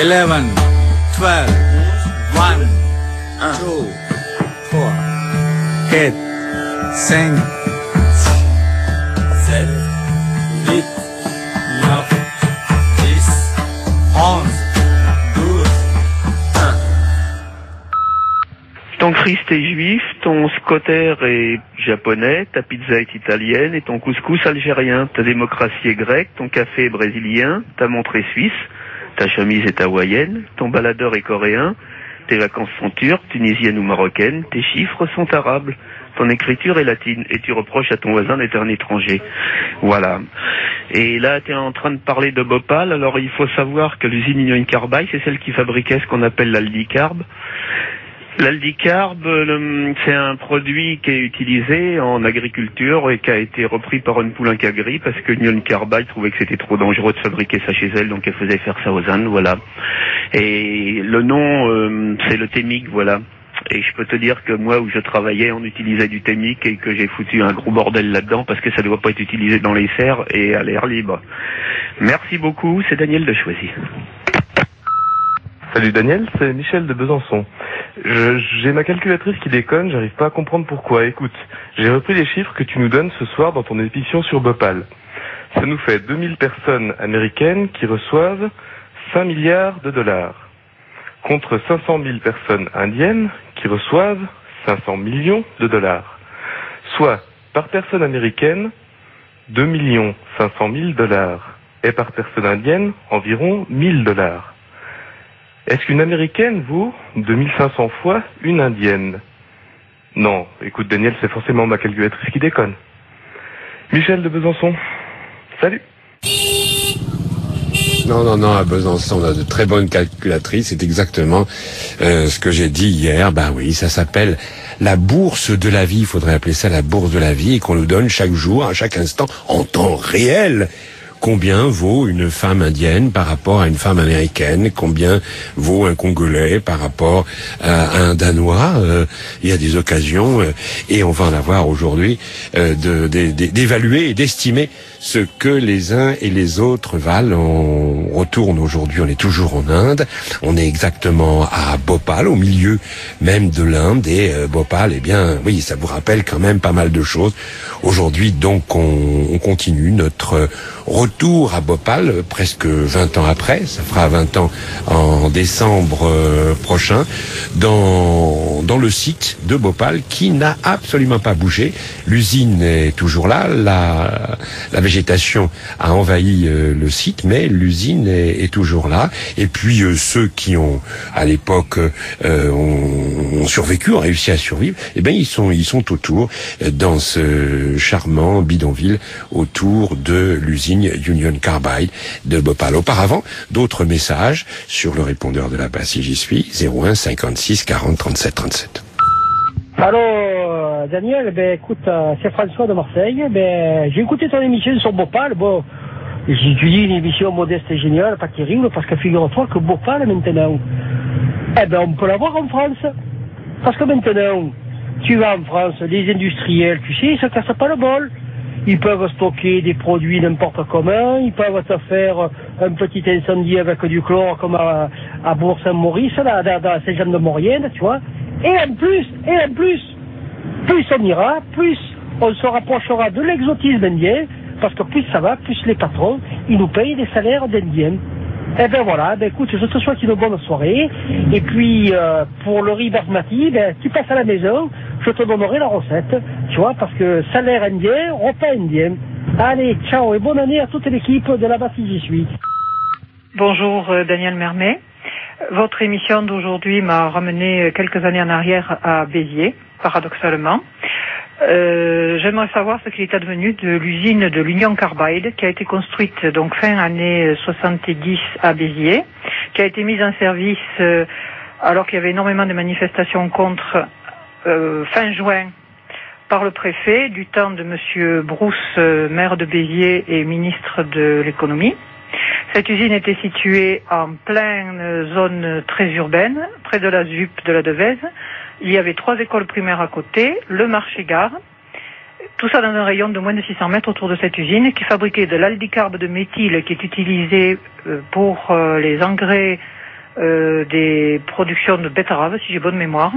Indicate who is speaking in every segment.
Speaker 1: 11, 12, 1, 2, 3, 4, 5, 7, 8, 9, 10, 11, 12, 1.
Speaker 2: Ton Christ est juif, ton scotter est japonais, ta pizza est italienne et ton couscous algérien. Ta démocratie est grecque, ton café est brésilien, ta montre est suisse, ta chemise est hawaïenne, ton baladeur est coréen, tes vacances sont turques, tunisiennes ou marocaines, tes chiffres sont arabes, ton écriture est latine et tu reproches à ton voisin d'être un étranger. Voilà. Et là, tu es en train de parler de Bhopal. Alors, il faut savoir que l'usine Union Carbide, c'est celle qui fabriquait ce qu'on appelle l'aldicarbe. L'aldicarbe, c'est un produit qui est utilisé en agriculture et qui a été repris par une Poulenc-Agri parce que Union Carbide trouvait que c'était trop dangereux de fabriquer ça chez elle, donc elle faisait faire ça aux Indes, voilà. Et le nom, c'est le thémique, voilà. Et je peux te dire que moi, où je travaillais, on utilisait du thémique et que j'ai foutu un gros bordel là-dedans parce que ça ne doit pas être utilisé dans les serres et à l'air libre. Merci beaucoup, c'est Daniel de Choisy.
Speaker 3: Salut Daniel, c'est Michel de Besançon. J'ai ma calculatrice qui déconne, j'arrive pas à comprendre pourquoi. Écoute, j'ai repris les chiffres que tu nous donnes ce soir dans ton émission sur Bhopal. Ça nous fait 2000 personnes américaines qui reçoivent 5 milliards de dollars. Contre 500 000 personnes indiennes qui reçoivent 500 millions de dollars. Soit, par personne américaine, 2 500 000 dollars. Et par personne indienne, environ 1000 dollars. Est-ce qu'une américaine vaut 2500 fois une indienne? Non, écoute Daniel, c'est forcément ma calculatrice qui déconne. Michel de Besançon, salut.
Speaker 4: Non, à Besançon, on a de très bonnes calculatrices, c'est exactement ce que j'ai dit hier. Ben oui, ça s'appelle la bourse de la vie, il faudrait appeler ça la bourse de la vie, et qu'on nous donne chaque jour, à chaque instant, en temps réel. Combien vaut une femme indienne par rapport à une femme américaine? Combien vaut un Congolais par rapport à un Danois? Il y a des occasions, et on va en avoir aujourd'hui, d'évaluer et d'estimer ce que les uns et les autres valent. On retourne aujourd'hui, on est toujours en Inde, on est exactement à Bhopal, au milieu même de l'Inde, et Bhopal, eh bien, oui, ça vous rappelle quand même pas mal de choses. Aujourd'hui, donc, on continue notre retour à Bhopal, presque 20 ans après, ça fera 20 ans en décembre prochain, dans le site de Bhopal qui n'a absolument pas bougé. L'usine est toujours là, la végétation a envahi le site, mais l'usine est toujours là. Et puis ceux qui ont, à l'époque, ont survécu, ont réussi à survivre, eh ben ils sont autour, dans ce charmant bidonville, autour de l'usine Union Carbide de Bhopal. Auparavant, d'autres messages sur le répondeur de la base si j'y suis, 01 56 40 37 37.
Speaker 5: Allô, Daniel, écoute, c'est François de Marseille. J'ai écouté ton émission sur Bhopal. Bon, j'ai étudié une émission modeste et géniale, pas terrible, parce que figure-toi que Bhopal, maintenant, on peut l'avoir en France. Parce que maintenant, tu vas en France, les industriels, tu sais, ils se cassent pas le bol. Ils peuvent stocker des produits n'importe comment, ils peuvent te faire un petit incendie avec du chlore comme à Bourg-Saint-Maurice, là, dans Saint-Jean-de-Maurienne, tu vois. Et en plus, plus on ira, plus on se rapprochera de l'exotisme indien, parce que plus ça va, plus les patrons, ils nous payent des salaires d'indiens. Eh ben voilà, écoute, je te souhaite une bonne soirée, et puis pour le riz basmati, tu passes à la maison, je te donnerai la recette, tu vois, parce que salaire indien, repas indien. Allez, ciao et bonne année à toute l'équipe de la base si j'y suis.
Speaker 6: Bonjour Daniel Mermet. Votre émission d'aujourd'hui m'a ramené quelques années en arrière à Béziers, paradoxalement. J'aimerais savoir ce qu'il est advenu de l'usine de l'Union Carbide qui a été construite donc fin années 70 à Béziers, qui a été mise en service alors qu'il y avait énormément de manifestations contre fin juin par le préfet du temps de monsieur Brousse, maire de Béziers et ministre de l'économie. Cette usine était située en pleine zone très urbaine, près de la ZUP de la Devèze. Il y avait 3 écoles primaires à côté, le marché-gare. Tout ça dans un rayon de moins de 600 mètres autour de cette usine qui fabriquait de l'aldicarbe de méthyle qui est utilisé pour les engrais des productions de betteraves, si j'ai bonne mémoire.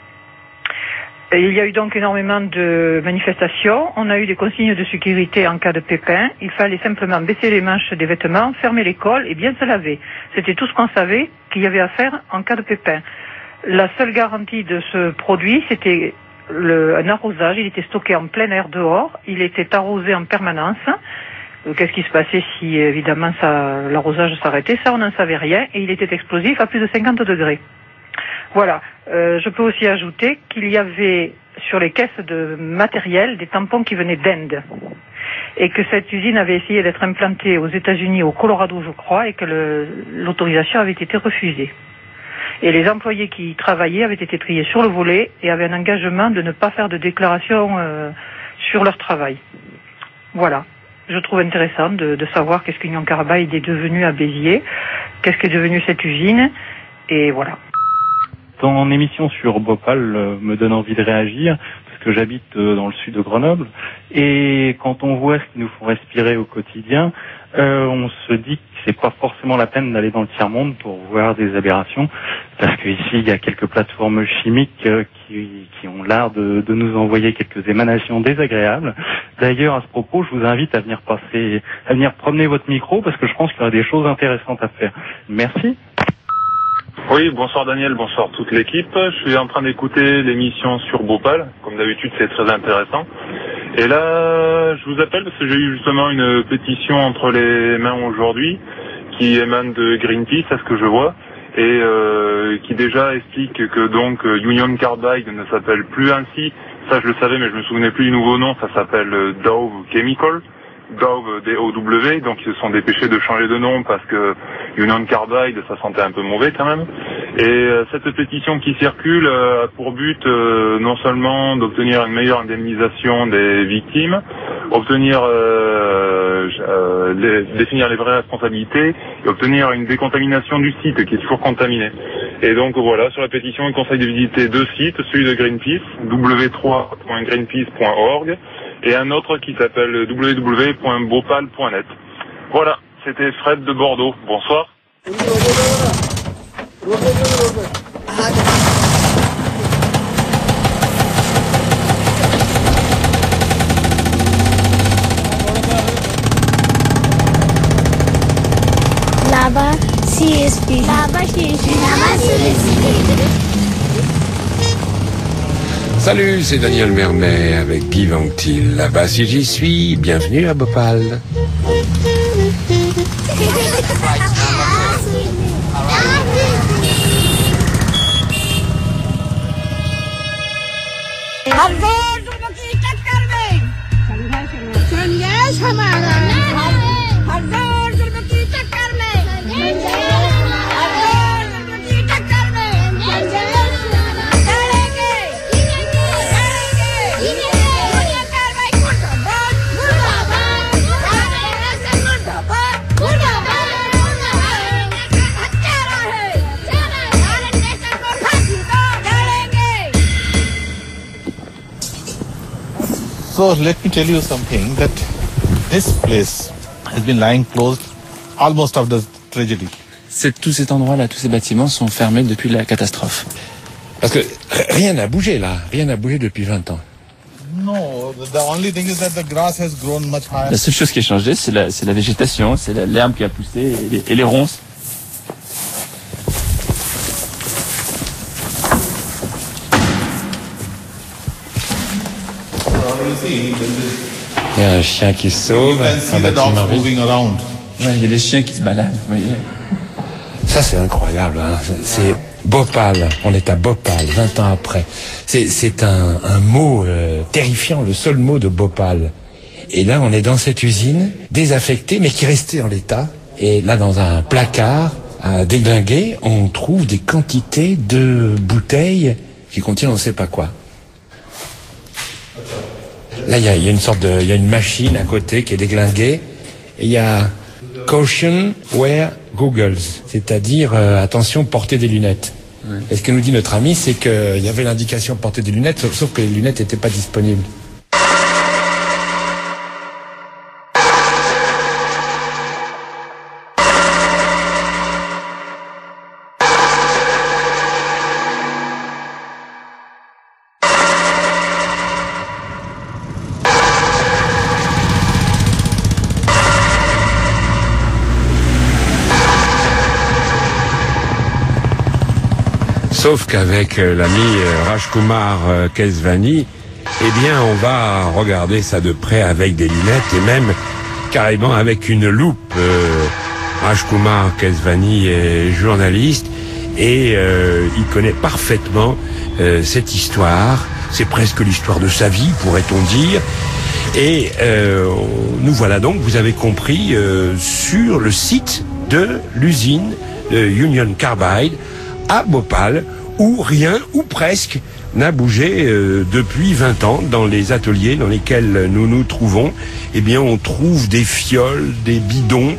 Speaker 6: Et il y a eu donc énormément de manifestations. On a eu des consignes de sécurité en cas de pépin. Il fallait simplement baisser les manches des vêtements, fermer les cols et bien se laver. C'était tout ce qu'on savait qu'il y avait à faire en cas de pépin. La seule garantie de ce produit, c'était un arrosage. Il était stocké en plein air dehors. Il était arrosé en permanence. Qu'est-ce qui se passait si, évidemment, l'arrosage s'arrêtait? Ça, on n'en savait rien. Et il était explosif à plus de 50 degrés. Voilà. Je peux aussi ajouter qu'il y avait sur les caisses de matériel des tampons qui venaient d'Inde. Et que cette usine avait essayé d'être implantée aux États-Unis, au Colorado, je crois, et que l'autorisation avait été refusée. Et les employés qui travaillaient avaient été triés sur le volet et avaient un engagement de ne pas faire de déclaration sur leur travail. Voilà. Je trouve intéressant de savoir qu'est-ce qu'Union Carbide est devenue à Béziers, qu'est-ce qu'est devenue cette usine, et voilà.
Speaker 7: Ton émission sur Bhopal me donne envie de réagir, parce que j'habite dans le sud de Grenoble, et quand on voit ce qu'ils nous font respirer au quotidien, on se dit que c'est pas forcément la peine d'aller dans le tiers-monde pour voir des aberrations, parce qu'ici il y a quelques plateformes chimiques qui ont l'art de nous envoyer quelques émanations désagréables. D'ailleurs, à ce propos, je vous invite à venir promener votre micro, parce que je pense qu'il y aura des choses intéressantes à faire. Merci.
Speaker 8: Oui, bonsoir Daniel, bonsoir toute l'équipe. Je suis en train d'écouter l'émission sur Bhopal. Comme d'habitude, c'est très intéressant. Et là, je vous appelle parce que j'ai eu justement une pétition entre les mains aujourd'hui qui émane de Greenpeace, à ce que je vois, et qui déjà explique que donc Union Carbide ne s'appelle plus ainsi. Ça, je le savais, mais je me souvenais plus du nouveau nom. Ça s'appelle Dow Chemical. Dow, D-O-W, donc ils se sont dépêchés de changer de nom parce que Union Carbide, ça sentait un peu mauvais quand même. Et cette pétition qui circule a pour but non seulement d'obtenir une meilleure indemnisation des victimes, définir les vraies responsabilités et obtenir une décontamination du site qui est toujours contaminé. Et donc voilà, sur la pétition, il conseille de visiter 2 sites, celui de Greenpeace, w3.greenpeace.org, et un autre qui s'appelle www.bhopal.net. Voilà, c'était Fred de Bordeaux. Bonsoir.
Speaker 9: Là-bas, CSP. Là-bas, CSP. Là-bas, CSP.
Speaker 4: Salut, c'est Daniel Mermet avec Guy Vanctil. Là-bas, si j'y suis, bienvenue à Bhopal.
Speaker 10: So let me tell you something, that this place has been lying closed almost after the tragedy.
Speaker 11: Tout cet endroit-là, tous ces bâtiments sont fermés depuis la catastrophe.
Speaker 4: Parce que rien n'a bougé là, rien n'a bougé depuis 20 ans.
Speaker 10: No, the only thing is that the grass has grown much higher.
Speaker 11: La seule chose qui a changé, c'est la végétation, c'est l'herbe qui a poussé et les ronces.
Speaker 4: Il y a un chien qui se sauve, un bâtiment vide.
Speaker 11: Ouais, il y a des chiens qui se baladent, vous voyez.
Speaker 4: Ça, c'est incroyable, hein. C'est Bhopal. On est à Bhopal, 20 ans après. C'est un mot terrifiant, le seul mot de Bhopal. Et là, on est dans cette usine, désaffectée, mais qui restait en l'état. Et là, dans un placard, à déglinguer, on trouve des quantités de bouteilles qui contiennent on ne sait pas quoi. Là, il y a une machine à côté qui est déglinguée. Et il y a Caution wear goggles, c'est-à-dire attention, portez des lunettes. Ouais. Et ce que nous dit notre ami, c'est qu'il y avait l'indication porter des lunettes, sauf que les lunettes n'étaient pas disponibles. Sauf qu'avec l'ami Rajkumar Kesvani, eh bien, on va regarder ça de près avec des lunettes et même carrément avec une loupe. Rajkumar Kesvani est journaliste et il connaît parfaitement cette histoire. C'est presque l'histoire de sa vie, pourrait-on dire. Et nous voilà donc, vous avez compris, sur le site de l'usine Union Carbide à Bhopal, où rien, ou presque, n'a bougé depuis 20 ans. Dans les ateliers dans lesquels nous nous trouvons, eh bien, on trouve des fioles, des bidons,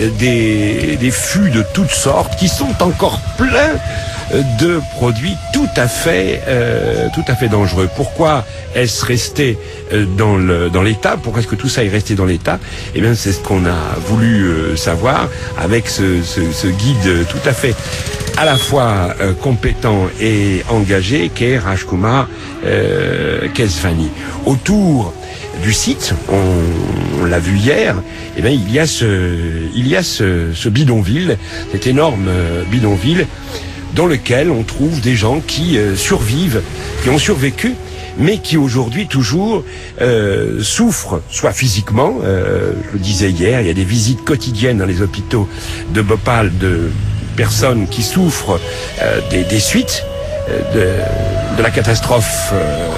Speaker 4: des fûts de toutes sortes qui sont encore pleins de produits tout à fait dangereux. Pourquoi est-ce resté dans l'état? Pourquoi est-ce que tout ça est resté dans l'état? Eh bien, c'est ce qu'on a voulu savoir avec ce guide tout à fait à la fois compétent et engagé qu'est Rajkumar Kesvani. Autour du site, on l'a vu hier, eh bien, il y a ce bidonville, cet énorme bidonville, dans lequel on trouve des gens qui survivent, qui ont survécu, mais qui aujourd'hui toujours souffrent, soit physiquement, je le disais hier, il y a des visites quotidiennes dans les hôpitaux de Bhopal de personnes qui souffrent des suites de la catastrophe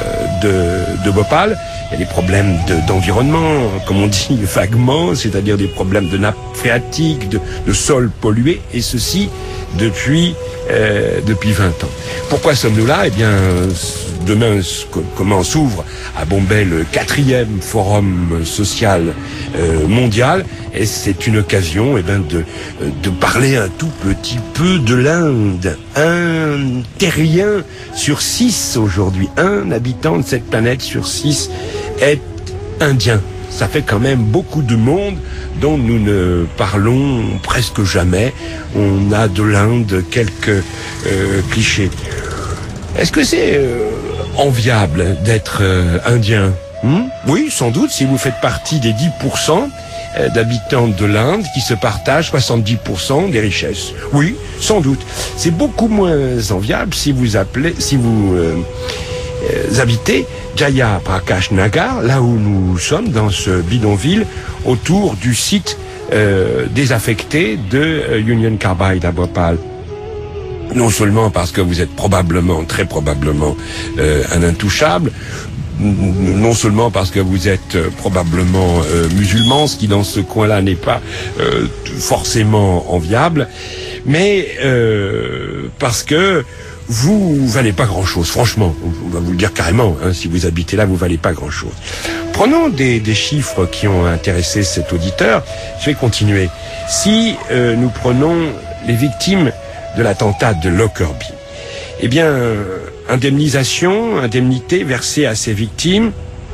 Speaker 4: de Bhopal. Il y a des problèmes d'environnement, comme on dit vaguement, c'est-à-dire des problèmes de nappe phréatique, de sol pollué, et ceci depuis 20 ans. Pourquoi sommes-nous là? Eh bien, demain s'ouvre à Bombay le 4e forum social mondial, et c'est une occasion de parler un tout petit peu de l'Inde. Un terrien sur 6 aujourd'hui, un habitant de cette planète sur 6 est indien. Ça fait quand même beaucoup de monde dont nous ne parlons presque jamais. On a de l'Inde quelques clichés. Est-ce que c'est enviable d'être indien? Oui, sans doute, si vous faites partie des 10% d'habitants de l'Inde qui se partagent 70% des richesses. Oui, sans doute. C'est beaucoup moins enviable si vous habitez Jaya Prakash Nagar, là où nous sommes, dans ce bidonville, autour du site désaffecté de Union Carbide à Bhopal. Non seulement parce que vous êtes probablement, très probablement, un intouchable, non seulement parce que vous êtes probablement musulman, ce qui dans ce coin-là n'est pas forcément enviable, mais parce que vous valez pas grand-chose, franchement. On va vous le dire carrément, hein, si vous habitez là, vous valez pas grand-chose. Prenons des chiffres qui ont intéressé cet auditeur. Je vais continuer. Si nous prenons les victimes de l'attentat de Lockerbie, eh bien, indemnité versée à ces victimes,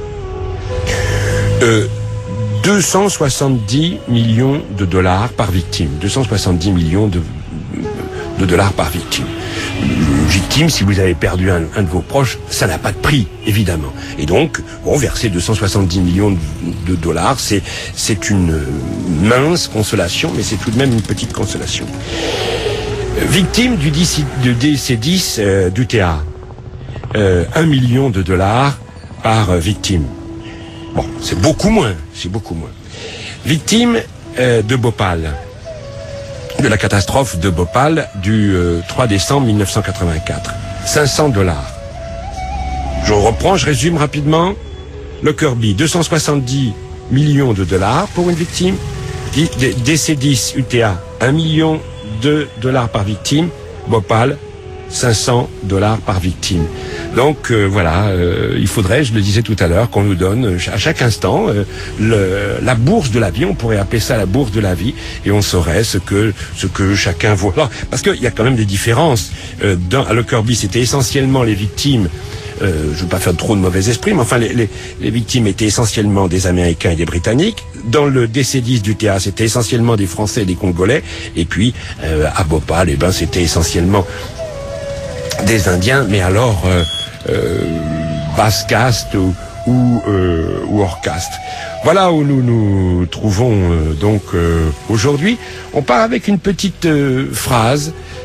Speaker 4: 270 millions de dollars par victime. 270 millions de dollars par victime. Une victime, si vous avez perdu un de vos proches, ça n'a pas de prix, évidemment. Et donc, verser 270 millions de dollars, c'est une mince consolation, mais c'est tout de même une petite consolation. Victime du DC-10 d'UTA, 1 million de dollars par victime. Bon, c'est beaucoup moins. Victime de Bhopal, de la catastrophe de Bhopal du 3 décembre 1984. 500 dollars. Je reprends, je résume rapidement. Lockerbie, 270 millions de dollars pour une victime. DC-10 UTA, 1 million de dollars par victime. Bhopal, 500 dollars par victime. Donc voilà, il faudrait, je le disais tout à l'heure, qu'on nous donne à chaque instant la bourse de la vie. On pourrait appeler ça la bourse de la vie, et on saurait ce que chacun voit. Alors, parce qu'il y a quand même des différences. À Lockerbie, c'était essentiellement les victimes. Je ne veux pas faire trop de mauvais esprit, mais enfin les victimes étaient essentiellement des Américains et des Britanniques. Dans le DC-10 d'UTA, c'était essentiellement des Français et des Congolais. Et puis à Bhopal, c'était essentiellement des Indiens, mais alors basse caste ou hors caste. Voilà où nous nous trouvons donc aujourd'hui. On part avec une petite phrase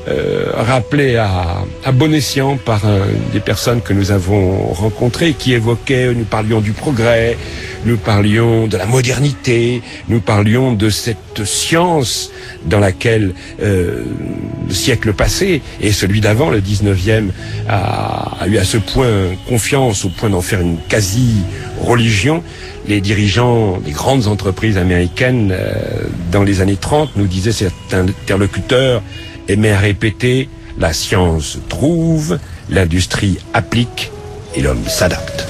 Speaker 4: rappelé à bon escient par des personnes que nous avons rencontrées qui évoquaient, nous parlions du progrès, nous parlions de la modernité, nous parlions de cette science dans laquelle le siècle passé et celui d'avant, le 19e, a eu à ce point confiance au point d'en faire une quasi-religion. Les dirigeants des grandes entreprises américaines dans les années 30 nous disaient, certains interlocuteurs aimaient à répéter, la science trouve, l'industrie applique et l'homme s'adapte.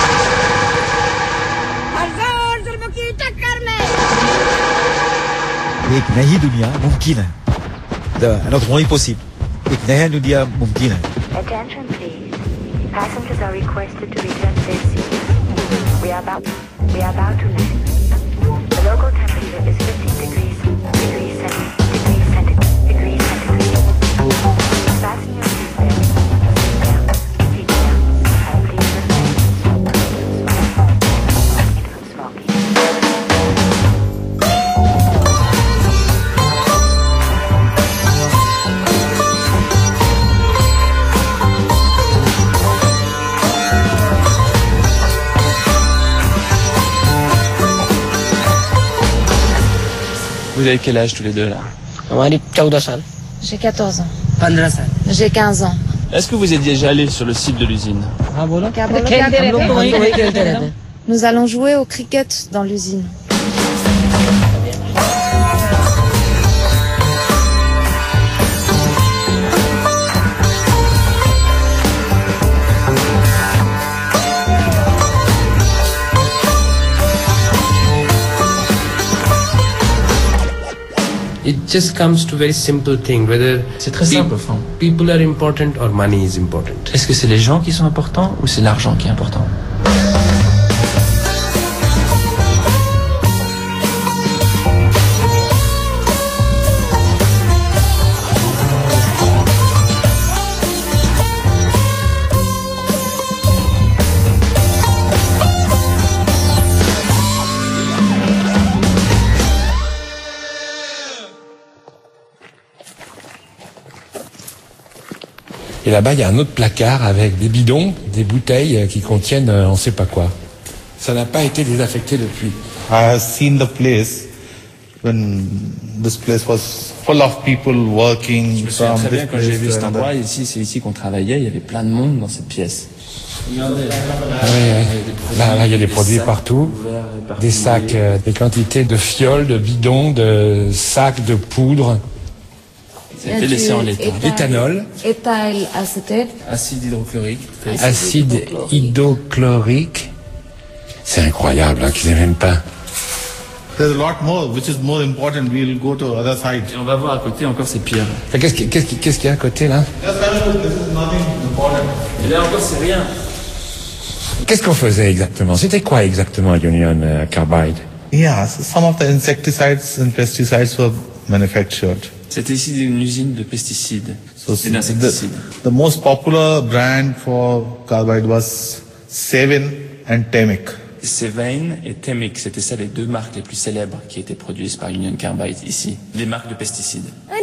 Speaker 12: एक नई दुनिया मुमकिन है not only possible एक नया दुनिया मुमकिन है
Speaker 13: Attention please. Passengers are requested to return to their seats. We are about to land. The local temperature is 15 degrees centigrade. Fasten your seatbelt. Seat down. Please refrain from smoking.
Speaker 11: Vous avez quel âge tous les deux là?
Speaker 14: J'ai 14 ans. 15 ans. J'ai 15 ans.
Speaker 11: Est-ce que vous êtes déjà allé sur le site de l'usine?
Speaker 14: Nous allons jouer au cricket dans l'usine.
Speaker 15: It just comes to very simple thing, whether
Speaker 11: c'est très simple au fond.
Speaker 15: People are important or money is important.
Speaker 11: Est-ce que c'est les gens qui sont importants ou c'est l'argent qui est important?
Speaker 4: Et là-bas, il y a un autre placard avec des bidons, des bouteilles qui contiennent on ne sait pas quoi. Ça n'a pas été désaffecté depuis.
Speaker 10: I have seen the place when this place was full of people working.
Speaker 11: Je me souviens très bien quand j'ai vu cet endroit, ici, c'est ici qu'on travaillait, il y avait plein de monde dans cette pièce. Regardez.
Speaker 4: Là, il y a des produits partout, des sacs, des quantités de fioles, de bidons, de sacs, de poudre.
Speaker 11: Ça a été laissé en l'état.
Speaker 4: Éthanol.
Speaker 14: Éthyl acétate.
Speaker 11: Acide hydrochlorique.
Speaker 4: Acide hydrochlorique. C'est incroyable qu'ils n'aient même pas.
Speaker 10: There's a lot more, which is more important. We'll go to other side.
Speaker 11: Et on va voir à côté encore c'est pire.
Speaker 4: Qu'est-ce qu'il y a à côté là?
Speaker 10: This is nothing important.
Speaker 11: Et là encore c'est rien.
Speaker 4: Qu'est-ce qu'on faisait exactement? C'était quoi exactement Union Carbide?
Speaker 10: Yeah, some of the insecticides and pesticides were manufactured.
Speaker 11: C'était ici une usine de pesticides et d'insecticides.
Speaker 10: The most popular brand for carbide was Seven and Temic.
Speaker 11: Sevain et Temic, c'était ça les deux marques les plus célèbres qui étaient produites par Union Carbide ici. Les marques de pesticides.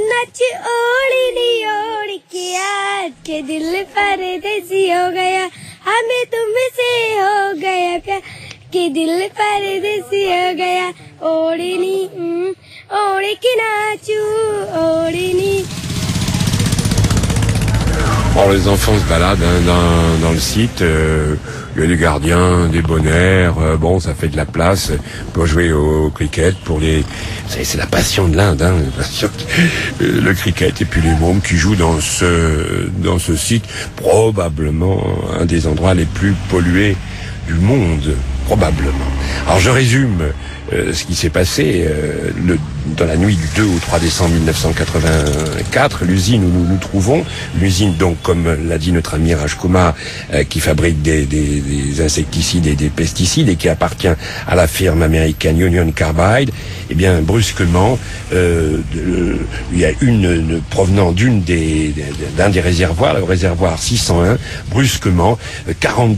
Speaker 4: Bon, les enfants se baladent dans le site. Il y a des gardiens, des bonheurs. Bon, ça fait de la place pour jouer au cricket. C'est la passion de l'Inde, hein, le cricket. Et puis les mômes qui jouent dans ce site, probablement un des endroits les plus pollués du monde, probablement. Alors je résume ce qui s'est passé dans la nuit du 2 au 3 décembre 1984, l'usine où nous nous trouvons, l'usine donc comme l'a dit notre ami Raj Kumar, qui fabrique des insecticides et des pesticides et qui appartient à la firme américaine Union Carbide. Eh bien brusquement, il y a une provenant d'un des réservoirs, le réservoir 601, brusquement 40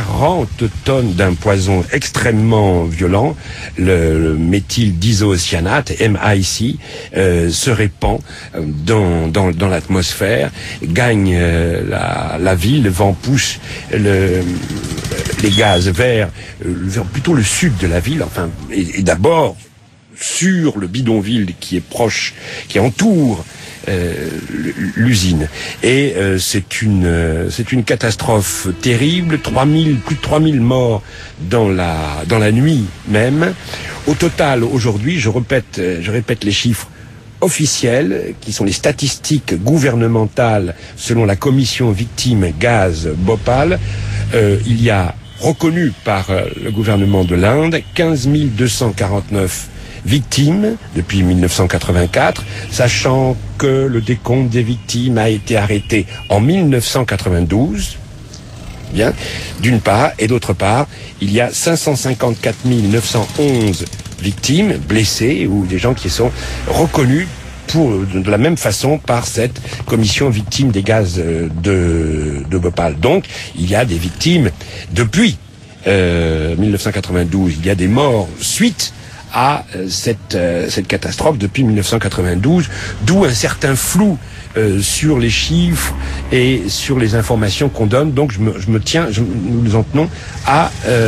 Speaker 4: tonnes d'un poison extrêmement violent, le méthyl d'isocyanate, MIC, se répand dans l'atmosphère, gagne la ville, le vent pousse les gaz vers plutôt le sud de la ville, enfin, et d'abord sur le bidonville qui est proche, qui entoure l'usine. Et c'est une catastrophe terrible, plus de 3000 morts dans la nuit même. Au total, aujourd'hui, je répète les chiffres officiels, qui sont les statistiques gouvernementales selon la commission victime gaz Bhopal. Il y a reconnu par le gouvernement de l'Inde 15 249 victimes depuis 1984, sachant que le décompte des victimes a été arrêté en 1992, bien, d'une part, et d'autre part, il y a 554 911 victimes, blessées, ou des gens qui sont reconnus de la même façon par cette commission victime des gaz de Bhopal. Donc, il y a des victimes depuis 1992, il y a des morts suite à cette catastrophe depuis 1992, d'où un certain flou sur les chiffres et sur les informations qu'on donne. Donc nous nous en tenons à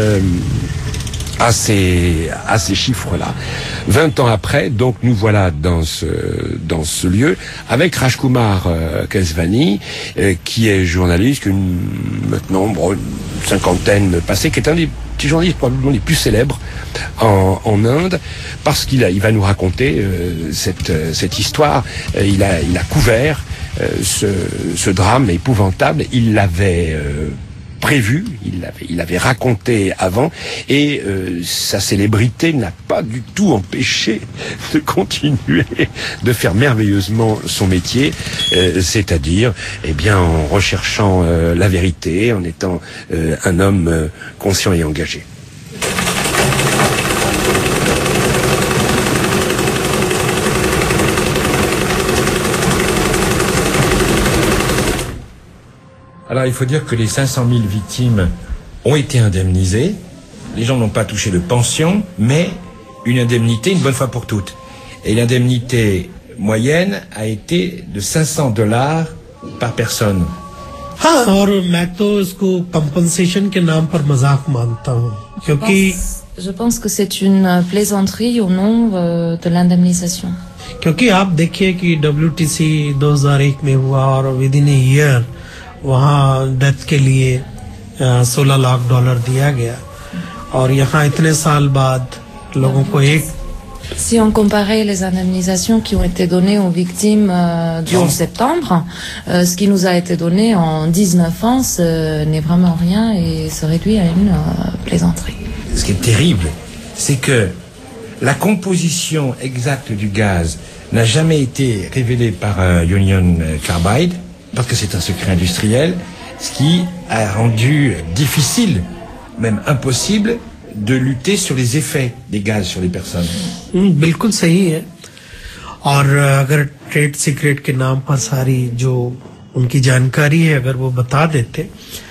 Speaker 4: ces chiffres-là. 20 ans après, donc nous voilà dans ce lieu avec Rajkumar Keswani, qui est journaliste, maintenant une cinquantaine passée, qui est un des petits journalistes probablement les plus célèbres en Inde, parce qu'il va nous raconter cette histoire. Il a couvert ce drame épouvantable. Il l'avait prévu, il l'avait raconté avant, et sa célébrité n'a pas du tout empêché de continuer de faire merveilleusement son métier, c'est-à-dire, en recherchant la vérité, en étant un homme conscient et engagé.
Speaker 16: Alors il faut dire que les 500 000 victimes ont été indemnisées. Les gens n'ont pas touché de pension, mais une indemnité une bonne fois pour toutes. Et l'indemnité moyenne a été de $500 par personne.
Speaker 17: हाँ, और मैं तो इसको compensation के नाम पर मजाक मानता हूँ, क्योंकि
Speaker 14: je pense que c'est une plaisanterie au nom de l'indemnisation.
Speaker 17: क्योंकि आप देखिए कि WTC 2001 में हुआ और within a year वहाँ डेथ के लिए $16 लाख दिया गया, और यहाँ इतने साल बाद लोगों को एक
Speaker 14: Si on comparait les indemnisations qui ont été données aux victimes du 11 septembre, ce qui nous a été donné en 19 ans, ce n'est vraiment rien et se réduit à une plaisanterie.
Speaker 16: Ce qui est terrible, c'est que la composition exacte du gaz n'a jamais été révélée par Union Carbide, parce que c'est un secret industriel, ce qui a rendu difficile, même impossible, de lutter sur les effets des gaz sur les personnes.
Speaker 17: बिल्कुल सही है, और अगर trade secret के नाम पर सारी जो उनकी जानकारी है अगर वो बता देते,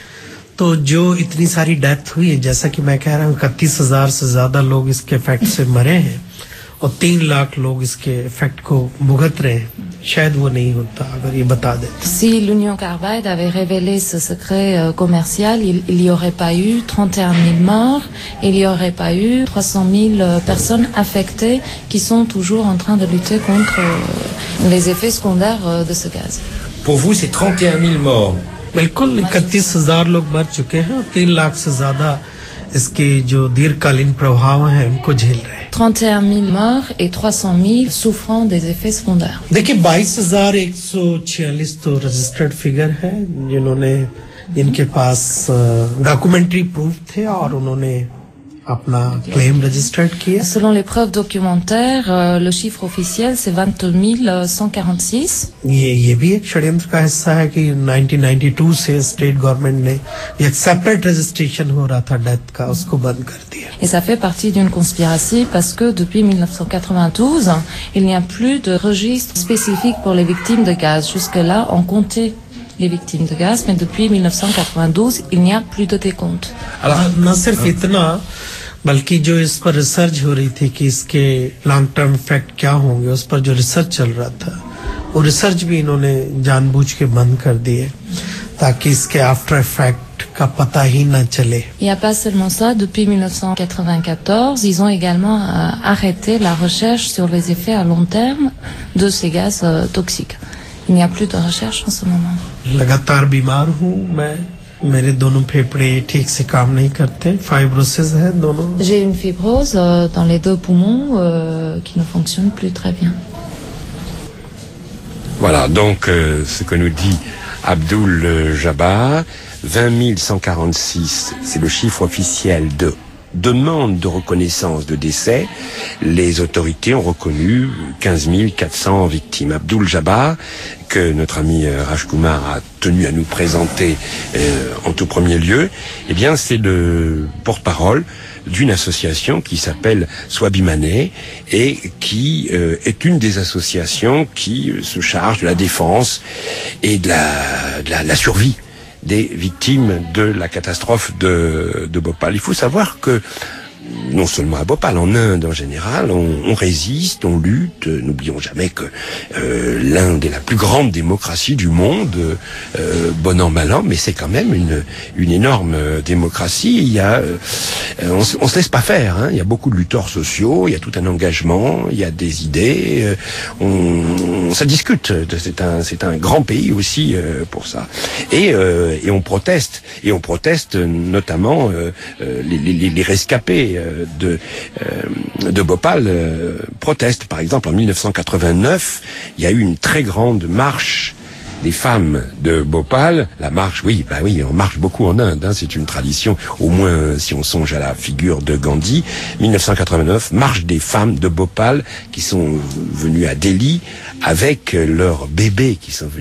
Speaker 17: तो जो इतनी सारी डेथ हुई है, जैसा कि मैं कह रहा हूँ 31,000 से ज्यादा लोग इसके इफेक्ट से मरे हैं और 3 लाख लोग इसके इफेक्ट को भुगत रहे हैं, शायद वो नहीं होता अगर ये बता देते.
Speaker 14: Si l'Union Carbide avait révélé ce secret commercial, il n'y aurait pas eu 31 000 morts, il n'y aurait pas eu 300 000 personnes affectées qui sont toujours en train de lutter contre les effets secondaires de ce gaz.
Speaker 16: Pour vous, c'est 31 000 morts.
Speaker 17: बिल्कुल 31,000 लोग मर चुके हैं और 3 लाख से ज्यादा इसके जो दीर्घकालीन प्रभाव हैं उनको झेल रहे हैं.
Speaker 14: 31 000 morts et 300 000 souffrant des effets secondaires.
Speaker 17: देखिए 22,146 तो रजिस्टर्ड फिगर है, जिनके पास डॉक्यूमेंट्री प्रूफ थे और उन्होंने अपना क्लेम रजिस्टर्ड किया.
Speaker 14: Selon les preuves documentaires, le chiffre officiel c'est 22 146.
Speaker 17: ये भी एक षड्यंत्र का हिस्सा है कि 1992 से स्टेट गवर्नमेंट ने एक सेपरेट रजिस्ट्रेशन हो रहा था डेथ का, उसको बंद कर दिया.
Speaker 14: Et ça fait partie d'une conspiration parce que depuis 1992, il n'y a plus de registre spécifique pour les victimes de gaz. Jusque-là, on comptait les victimes de gaz, mais depuis 1992, il n'y a plus de décompte.
Speaker 17: न सिर्फ इतना, बल्कि जो इस पर रिसर्च हो रही थी कि इसके लॉन्ग टर्म इफेक्ट क्या होंगे, उस पर जो रिसर्च चल रहा था, वो रिसर्च भी इन्होंने जानबूझ के बंद कर दिए ताकि इसके आफ्टर इफेक्ट का पता ही न चले.
Speaker 14: Il n'y a pas seulement ça, depuis 1994, ils ont également arrêté la recherche sur les effets à long terme de ces gaz toxiques. Il n'y a plus de recherche en ce moment.
Speaker 17: लगातार बीमार हूँ मैं, मेरे दोनों फेफड़े ठीक से काम नहीं करते, फाइब्रोसिस है दोनों.
Speaker 14: J'ai une fibrose dans les deux poumons qui ne fonctionne plus très bien.
Speaker 4: Voilà, donc ce que nous dit Abdul Jabbar, 20 146, c'est le chiffre officiel de demande de reconnaissance de décès. Les autorités ont reconnu 15 400 victimes. Abdul Jabbar, que notre ami Rajkumar a tenu à nous présenter en tout premier lieu, eh bien c'est le porte-parole d'une association qui s'appelle Swabimane et qui est une des associations qui se charge de la défense et de la survie des victimes de la catastrophe de Bhopal. Il faut savoir que non seulement à Bhopal, en Inde en général, on résiste, on lutte. N'oublions jamais que l'Inde est la plus grande démocratie du monde, bon an mal an, mais c'est quand même une énorme démocratie. Il y a, on se laisse pas faire. Hein. Il y a beaucoup de lutteurs sociaux, il y a tout un engagement, il y a des idées. Ça discute. C'est un grand pays aussi pour ça. Et on proteste. Et on proteste notamment les rescapés de Bhopal protestent. Par exemple, en 1989, il y a eu une très grande marche des femmes de Bhopal. La marche, oui, on marche beaucoup en Inde, hein, c'est une tradition, au moins si on songe à la figure de Gandhi. 1989, marche des femmes de Bhopal qui sont venues à Delhi avec leurs bébés,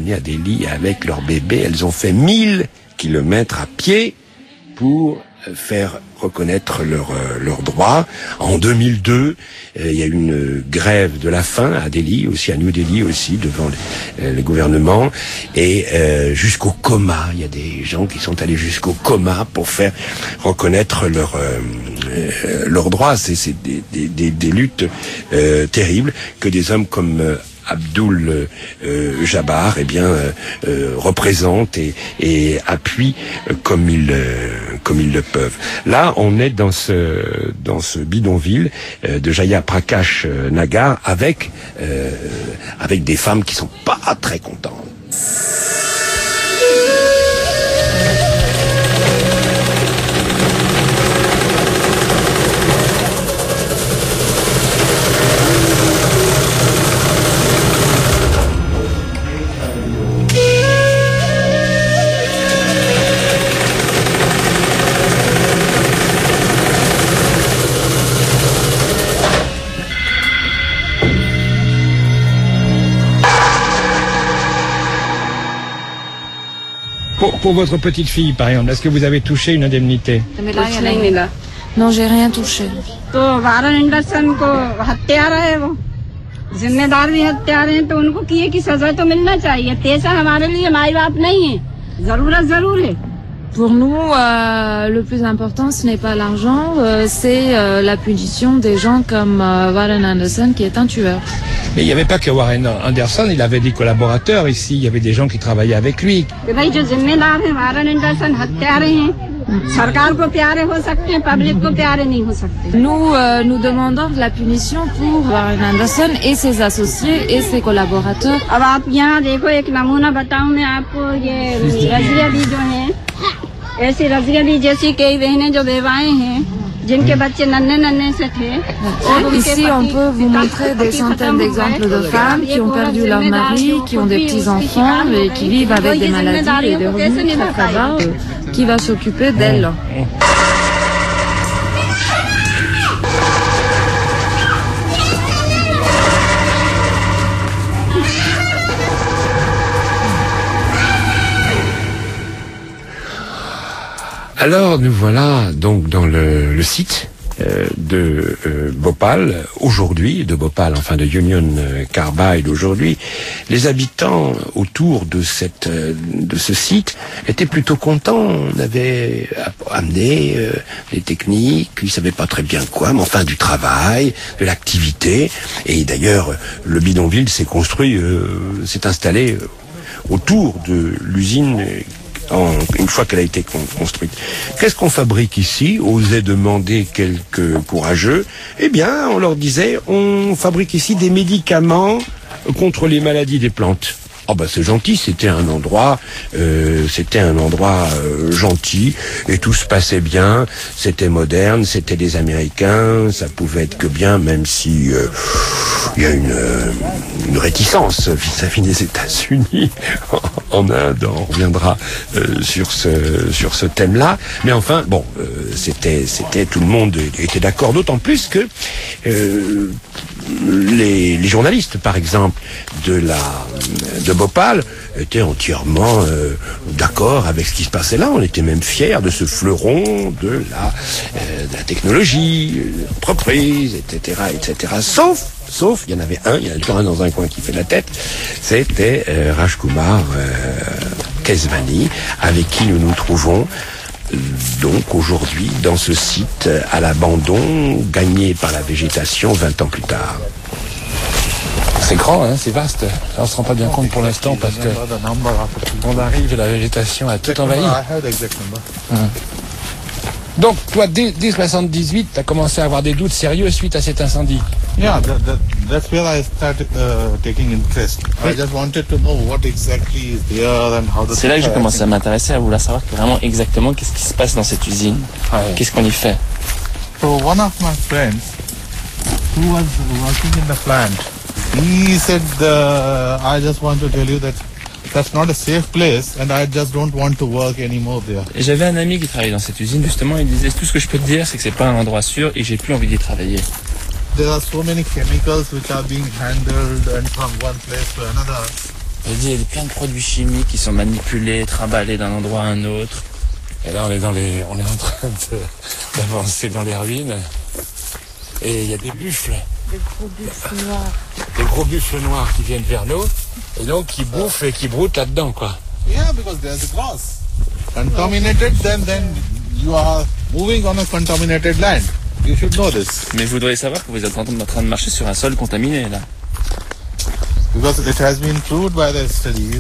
Speaker 4: Elles ont fait 1000 kilomètres à pied pour faire reconnaître leurs droits. En 2002, il y a eu une grève de la faim à Delhi, aussi à New Delhi aussi, devant le gouvernement, et jusqu'au coma. Il y a des gens qui sont allés jusqu'au coma pour faire reconnaître leurs droits. C'est des luttes terribles que des hommes comme Abdul Jabbar représente et appuie comme ils le peuvent. Là, on est dans ce bidonville de Jaya Prakash Nagar avec des femmes qui sont pas très contentes.
Speaker 16: Pour votre petite fille, par exemple, est-ce que vous avez touché une indemnité?
Speaker 14: Non, j'ai rien touché.
Speaker 18: तो वारन एंडरसन को हत्यारा है वो, जिम्मेदार भी हत्यारे हैं, तो उनको किए की सजा तो मिलना चाहिए. तेजा हमारे लिए माई बाप नहीं है, जरूरत जरूर है.
Speaker 14: Pour nous, le plus important, ce n'est pas l'argent, c'est la punition des gens comme Warren Anderson, qui est un tueur.
Speaker 16: Mais il n'y avait pas que Warren Anderson, il avait des collaborateurs ici, il y avait des gens qui travaillaient avec lui.
Speaker 18: भाई जो जिम्मेदार है वारन एंडरसन हत्यारे हैं, सरकार को प्यारे हो सकते हैं, पब्लिक को प्यारे नहीं हो सकते.
Speaker 14: Nous demandons de la punition pour Warren Anderson et ses associés et ses collaborateurs.
Speaker 18: अब आप यहाँ देखो, एक नमूना बताऊं मैं आपको, ये रज़िया अली जो है, ऐसी रज़िया अली जैसी कई बहनें जो बेवाएं हैं, जिनके बच्चे नन्हे से थे.
Speaker 14: Ici, on peut vous montrer des centaines d'exemples de femmes qui ont perdu leur mari, qui ont des petits-enfants et qui vivent avec des maladies et des revenus très bas. Qui va s'occuper d'elles?
Speaker 4: Alors nous voilà donc dans le site de Bhopal aujourd'hui, de Bhopal, enfin de Union Carbide aujourd'hui, les habitants autour de ce site étaient plutôt contents. On avait amené des techniques, ils savaient pas très bien quoi, mais enfin du travail, de l'activité. Et d'ailleurs, le bidonville s'est construit, s'est installé autour de l'usine une fois qu'elle a été construite. Qu'est-ce qu'on fabrique ici? Osaient demander quelques courageux. Eh bien, on leur disait, on fabrique ici des médicaments contre les maladies des plantes. Oh bah c'est gentil, c'était un endroit gentil et tout se passait bien, c'était moderne, c'était des Américains, ça pouvait être que bien, même si il y a une réticence vis-à-vis des États-Unis en Inde. On reviendra sur ce thème-là, mais enfin bon, c'était tout le monde était d'accord, d'autant plus que les journalistes, par exemple, de Bhopal étaient entièrement d'accord avec ce qui se passait là. On était même fiers de ce fleuron de la technologie, l'entreprise, etc., etc. Sauf, il y en avait toujours un dans un coin qui fait la tête, c'était Rajkumar Keswani, avec qui nous nous trouvons donc aujourd'hui dans ce site à l'abandon, gagné par la végétation 20 ans plus tard. C'est grand, hein, c'est vaste. On se rend pas bien compte pour l'instant parce que on arrive et la végétation a tout envahi. Donc, toi, dès 78, tu as commencé à avoir des doutes sérieux suite à cet incendie.
Speaker 10: Yeah, that's where I started taking interest. I just wanted to know what exactly is there and how the.
Speaker 11: C'est là que j'ai commencé à m'intéresser, à vouloir savoir vraiment exactement qu'est-ce qui se passe dans cette usine. Qu'est-ce qu'on y fait.
Speaker 10: So one of my friends who was working in the plant, he said, I just want to tell you that that's not a safe place and I just don't want to work anymore there.
Speaker 11: Et j'avais un ami qui travaillait dans cette usine, justement, il disait tout ce que je peux te dire, c'est que c'est pas un endroit sûr et j'ai plus envie d'y travailler.
Speaker 10: There are so many chemicals which are being handled and from one place to another.
Speaker 11: Il dit, il y a plein de produits chimiques qui sont manipulés, trimballés d'un endroit à un autre.
Speaker 4: Et là, on est en train d'avancer dans les ruines. Et il y a des buffles.
Speaker 14: Des gros buffles noirs.
Speaker 4: Des gros buffles noirs qui viennent vers nous. Et donc, qui bouffent et qui broutent là-dedans, quoi.
Speaker 10: Yeah, because there's a grass. Contaminated, then you are moving on a contaminated land. You should know this.
Speaker 11: Mais vous devriez savoir que vous êtes en train de marcher sur un sol contaminé, là.
Speaker 10: Because it has been proved by the studies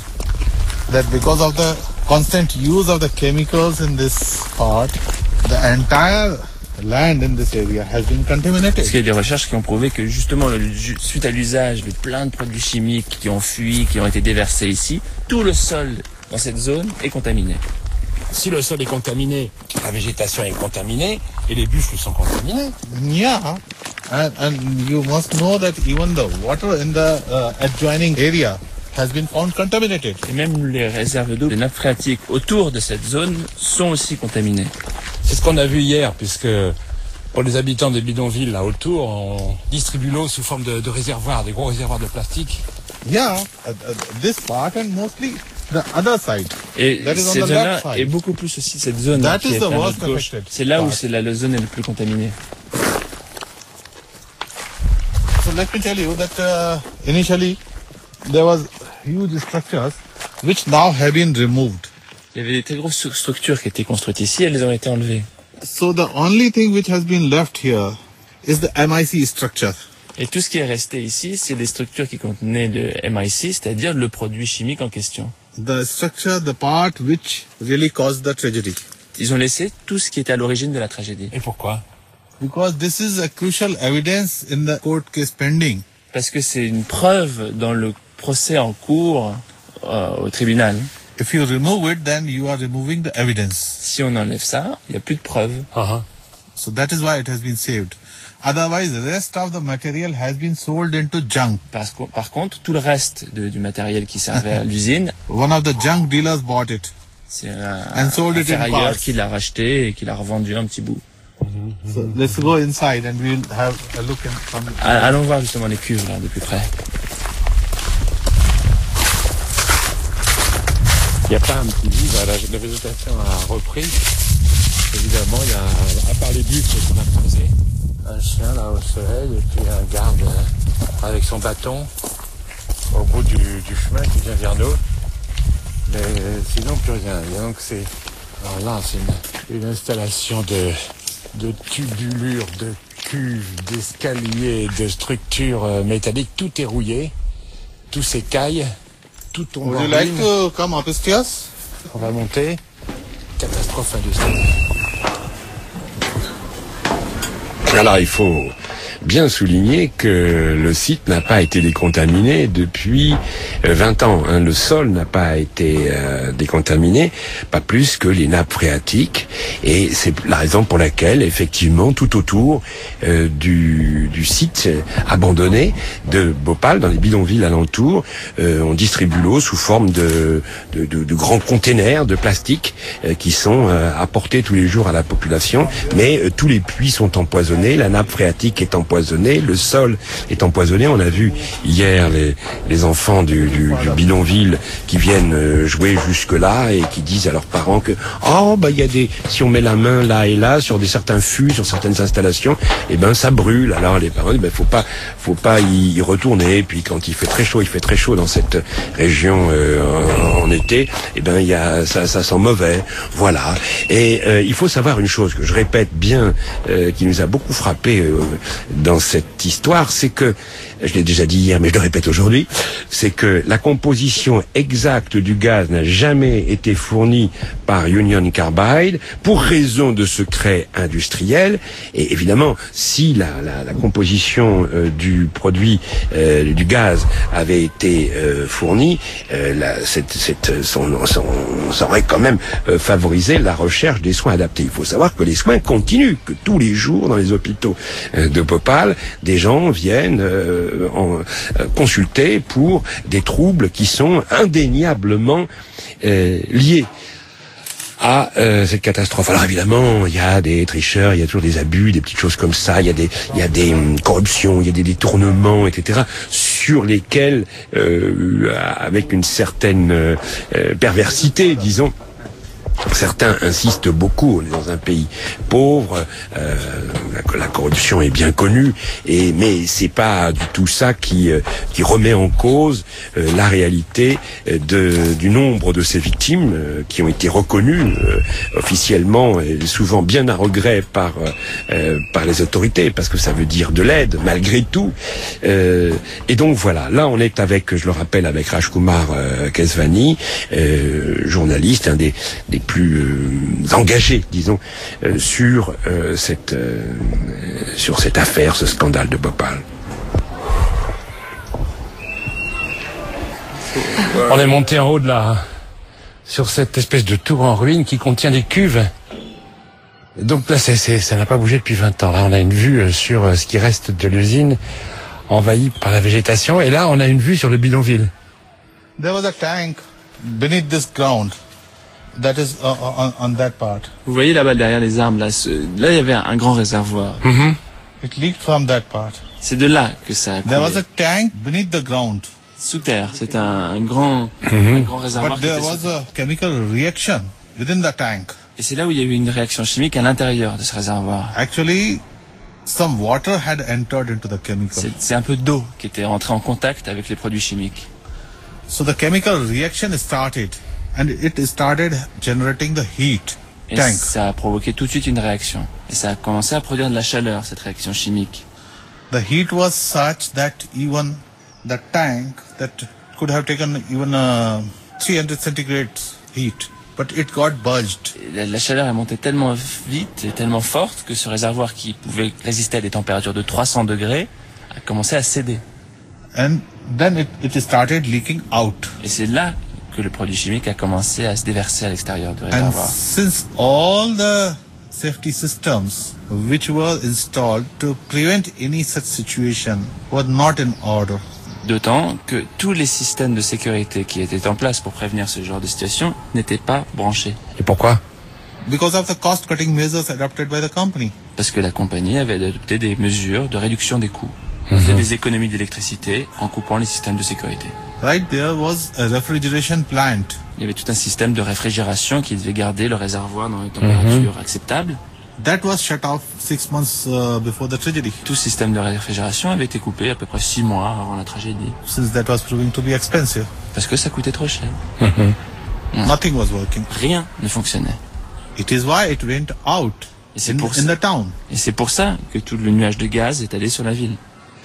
Speaker 10: that because of the constant use of the chemicals in this part, the entire land in this area has been contaminated.
Speaker 11: Parce qu'il y a des recherches qui ont prouvé que justement, suite à l'usage de plein de produits chimiques qui ont fui, qui ont été déversés ici, tout le sol dans cette zone est contaminé.
Speaker 4: Si le sol est contaminé, la végétation est contaminée et les buffles sont contaminés.
Speaker 10: Yeah, and you must know that even the water in the adjoining area has been found contaminated.
Speaker 11: Et même les réserves d'eau, les nappes phréatiques autour de cette zone sont aussi contaminées.
Speaker 4: C'est ce qu'on a vu hier, puisque pour les habitants des bidonvilles là autour, on distribue l'eau sous forme de réservoirs, des gros réservoirs de plastique.
Speaker 10: Yeah, this part and mostly the other side.
Speaker 11: Et cette zone-là est beaucoup plus aussi cette zone qui est à notre gauche. C'est là où c'est la zone est le plus contaminée.
Speaker 10: So let me tell you that initially there was huge structures which now have been removed.
Speaker 11: Il y avait des très grosses structures qui étaient construites ici, elles ont été enlevées.
Speaker 10: So the only thing which has been left here is the MIC structure.
Speaker 11: Et tout ce qui est resté ici, c'est des structures qui contenaient le MIC, c'est-à-dire le produit chimique en question.
Speaker 10: The structure, the part which really caused the tragedy.
Speaker 11: Ils ont laissé tout ce qui était à l'origine de la tragédie.
Speaker 4: Et pourquoi?
Speaker 10: Because this is a crucial evidence in the court case pending.
Speaker 11: Parce que c'est une preuve dans le procès en cours au tribunal.
Speaker 10: If you remove it, then you are removing the evidence.
Speaker 11: Si on enlève ça, il n'y a plus de preuves.
Speaker 10: So that is why it has been saved. Otherwise, the rest of the material has been sold into junk.
Speaker 11: Par contre, tout le reste du matériel qui servait à l'usine,
Speaker 10: one of the junk dealers bought it.
Speaker 11: C'est un ferrailleur qui l'a racheté et qui l'a revendu un petit bout.
Speaker 10: So let's go inside and we'll have a look at some.
Speaker 11: Allons voir justement les cuves là de plus près.
Speaker 4: Il n'y a pas un petit vide, la végétation a repris évidemment, il y a, à part les buffles qu'on a croisés, un chien là au soleil et puis un garde avec son bâton au bout du chemin qui vient vers nous. Mais sinon plus rien. Et donc alors là c'est une installation de tubulures, de cuves, d'escaliers, de structures métalliques. Tout est rouillé, tout s'écaille, tout tombe en ruine.
Speaker 10: Would you like to come upstairs?
Speaker 4: On va monter. Catastrophe industrielle. Alors il faut bien souligner que le site n'a pas été décontaminé depuis 20 ans. Hein. Le sol n'a pas été décontaminé, pas plus que les nappes phréatiques. Et c'est la raison pour laquelle, effectivement, tout autour du site abandonné de Bhopal, dans les bidonvilles alentours, on distribue l'eau sous forme de grands containers de plastique qui sont apportés tous les jours à la population. Mais tous les puits sont empoisonnés, la nappe phréatique est empoisonnée, le sol est empoisonné. On a vu hier les enfants du bidonville qui viennent jouer jusque là et qui disent à leurs parents que il y a si on met la main là et là sur certains fûts, sur certaines installations, ça brûle. Alors les parents disent faut pas y retourner. Et puis quand il fait très chaud dans cette région en été, ça sent mauvais. Voilà. Et il faut savoir une chose que je répète bien, qui nous a beaucoup frappé dans cette histoire, c'est que, je l'ai déjà dit hier mais je le répète aujourd'hui, c'est que la composition exacte du gaz n'a jamais été fournie par Union Carbide pour raison de secret industriel. Et évidemment, si la composition du produit du gaz avait été fournie, ça aurait quand même favorisé la recherche des soins adaptés. Il faut savoir que les soins continuent, que tous les jours dans les hôpitaux de Bhopal, des gens viennent consulter pour des troubles qui sont indéniablement liés à cette catastrophe. Alors évidemment, il y a des tricheurs, il y a toujours des abus, des petites choses comme ça, il y a des corruptions, il y a des détournements, etc., sur lesquels, avec une certaine perversité, disons, certains insistent beaucoup. On est dans un pays pauvre, la corruption est bien connue, mais c'est pas du tout ça qui remet en cause la réalité du nombre de ces victimes qui ont été reconnues officiellement et souvent bien à regret par les autorités, parce que ça veut dire de l'aide malgré tout. Et donc voilà, là on est avec, je le rappelle, avec Rajkumar Keswani, journaliste, un des plus engagés, disons, sur cette affaire, ce scandale de Bhopal. On est monté en haut sur cette espèce de tour en ruine qui contient des cuves. Donc là, ça n'a pas bougé depuis 20 ans. Là, on a une vue sur ce qui reste de l'usine envahie par la végétation. Et là, on a une vue sur le bidonville.
Speaker 10: There was a tank beneath this ground. That is on that part.
Speaker 11: Vous voyez là-bas derrière les arbres, là il y avait un grand réservoir.
Speaker 10: Mm-hmm. It leaked from that part.
Speaker 11: C'est de là que ça a coulé.
Speaker 10: There was a tank beneath the ground.
Speaker 11: Sous terre, c'est un grand réservoir.
Speaker 10: But there was a chemical reaction within the tank.
Speaker 11: Et c'est là où il y a eu une réaction chimique à l'intérieur de ce réservoir.
Speaker 10: Actually, some water had entered into the chemical.
Speaker 11: C'est un peu d'eau qui était rentrée en contact avec les produits chimiques.
Speaker 10: So the chemical reaction started. And it started generating the heat.
Speaker 11: Et ça a provoqué tout de suite une réaction. Et ça a commencé à produire de la chaleur, cette réaction chimique.
Speaker 10: The heat was such that even the tank that could have taken even 300 centigrade heat, but it got bulged.
Speaker 11: La chaleur est montée tellement vite et tellement forte que ce réservoir qui pouvait résister à des températures de 300 degrés a commencé à céder.
Speaker 10: And then it started leaking out.
Speaker 11: Et c'est là que le produit chimique a commencé à se déverser à l'extérieur du réservoir.
Speaker 10: And since all the safety systems which were installed to prevent any such situation were not in order.
Speaker 11: D'autant que tous les systèmes de sécurité qui étaient en place pour prévenir ce genre de situation n'étaient pas branchés.
Speaker 4: Et pourquoi?
Speaker 10: Because of the cost-cutting measures adopted by the company.
Speaker 11: Parce que la compagnie avait adopté des mesures de réduction des coûts. On faisait des économies d'électricité en coupant les systèmes de sécurité.
Speaker 10: right there was a refrigeration plant.
Speaker 11: Il y avait tout un système de réfrigération qui devait garder le réservoir dans une température acceptable.
Speaker 10: That was shut off 6 months before the tragedy.
Speaker 11: Tout ce système de réfrigération avait été coupé à peu près 6 mois avant la tragédie.
Speaker 10: Since that was proving to be expensive.
Speaker 11: Parce que ça coûtait trop cher.
Speaker 10: Nothing was working.
Speaker 11: Rien ne fonctionnait.
Speaker 10: It is why it went out in the town.
Speaker 11: Et c'est pour ça que tout le nuage de gaz est allé sur la ville.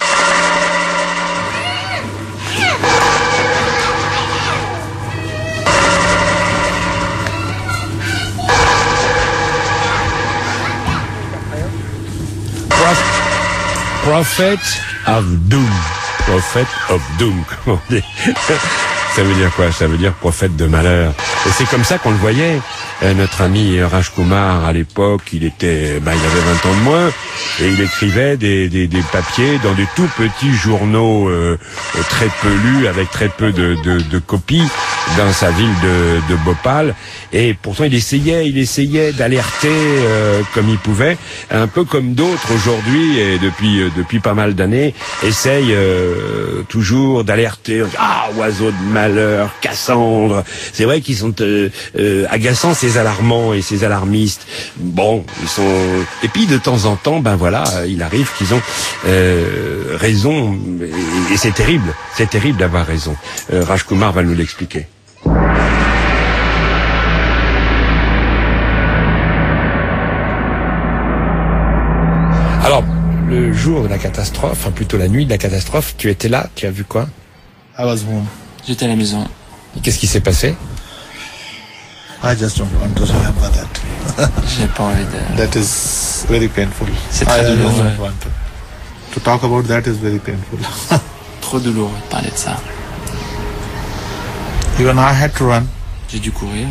Speaker 4: Prophet of Doom. Prophet of Doom, comme on dit. Ça veut dire quoi? Ça veut dire prophète de malheur. Et c'est comme ça qu'on le voyait. Notre ami Raj Kumar, à l'époque, il avait 20 ans de moins, et il écrivait des papiers dans des tout petits journaux très peu lus, avec très peu de copies, dans sa ville de Bhopal. Et pourtant, il essayait d'alerter comme il pouvait, un peu comme d'autres aujourd'hui, et depuis pas mal d'années, essayent toujours d'alerter. Ah, oiseau de malheur, Cassandre. C'est vrai qu'ils sont agaçants, ces alarmants et ces alarmistes. Bon, ils sont. Et puis de temps en temps, il arrive qu'ils ont raison, et c'est terrible d'avoir raison. Raj Kumar va nous l'expliquer. Alors, le jour de la catastrophe, enfin plutôt la nuit de la catastrophe, tu étais là, tu as vu quoi?
Speaker 10: I was home.
Speaker 11: J'étais à la maison.
Speaker 4: Et qu'est-ce qui s'est passé?
Speaker 10: I just don't want to remember that.
Speaker 11: J'ai pas envie de...
Speaker 10: That is very painful.
Speaker 11: C'est très douloureux.
Speaker 10: To talk about that is very painful.
Speaker 11: Trop douloureux de parler de ça.
Speaker 10: Even I had to run.
Speaker 11: J'ai dû courir.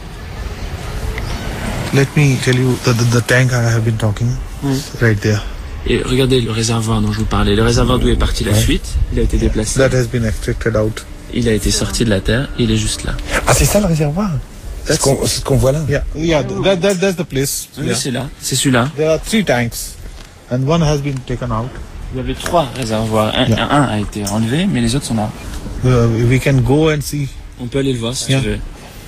Speaker 10: Let me tell you the tank I have been talking. Right there.
Speaker 11: Et regardez le réservoir dont je vous parlais. Le réservoir d'où est partie la fuite, il a été déplacé.
Speaker 10: That has been extracted out.
Speaker 11: Il a été sorti de la terre, il est juste là.
Speaker 4: Ah, c'est ça le réservoir? C'est ce qu'on voit là?
Speaker 10: Yeah, that's the place.
Speaker 11: Oui, c'est là, c'est celui-là.
Speaker 10: There are 3 tanks, and one has been taken out.
Speaker 11: Il y avait 3 réservoirs. Un a été enlevé, mais les autres sont là.
Speaker 10: We can go and see.
Speaker 11: On peut aller le voir si tu veux.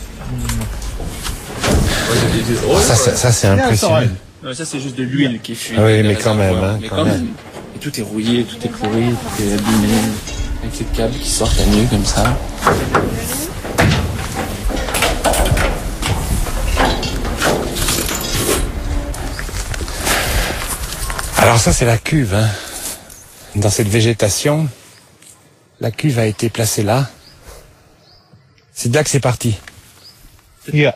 Speaker 4: Ça c'est impressionnant.
Speaker 11: Non, ça c'est juste de l'huile qui fuit.
Speaker 4: Ah oui, mais quand même. Quand même.
Speaker 11: Et tout est rouillé, tout est pourri, tout est abîmé. Avec ces câbles qui sortent à nu comme ça.
Speaker 4: Alors ça c'est la cuve. Dans cette végétation, la cuve a été placée là. C'est de là que c'est parti.
Speaker 10: Yeah.